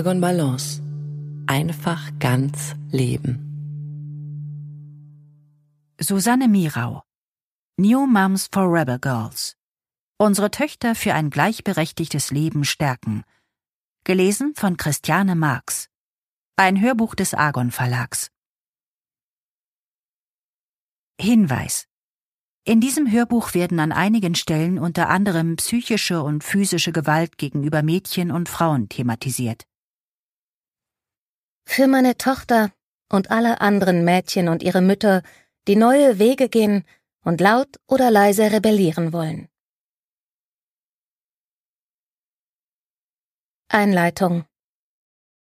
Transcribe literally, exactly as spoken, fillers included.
Argon Balance. Einfach ganz leben. Susanne Mirau. New Moms for Rebel Girls. Unsere Töchter für ein gleichberechtigtes Leben stärken. Gelesen von Christiane Marx. Ein Hörbuch des Argon Verlags. Hinweis: In diesem Hörbuch werden an einigen Stellen unter anderem psychische und physische Gewalt gegenüber Mädchen und Frauen thematisiert. Für meine Tochter und alle anderen Mädchen und ihre Mütter, die neue Wege gehen und laut oder leise rebellieren wollen. Einleitung.